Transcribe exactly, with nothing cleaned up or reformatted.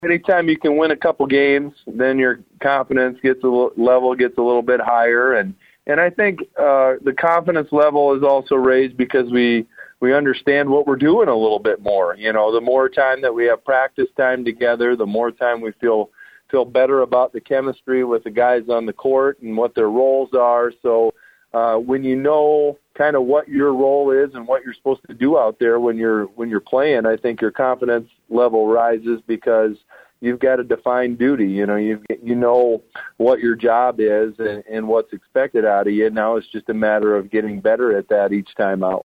anytime you can win a couple games, then your confidence gets a little, level gets a little bit higher, and and I think uh, the confidence level is also raised because we we understand what we're doing a little bit more. You know, the more time that we have practice time together, the more time we feel feel better about the chemistry with the guys on the court and what their roles are. So uh, when you know kind of what your role is and what you're supposed to do out there when you're when you're playing, I think your confidence level rises because you've got a defined duty. You know, you you know what your job is and, and what's expected out of you. Now it's just a matter of getting better at that each time out.